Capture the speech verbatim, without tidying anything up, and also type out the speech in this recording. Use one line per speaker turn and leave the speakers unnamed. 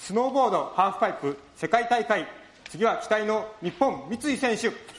スノーボードハーフパイプ世界大会、次は期待の日本三井選手。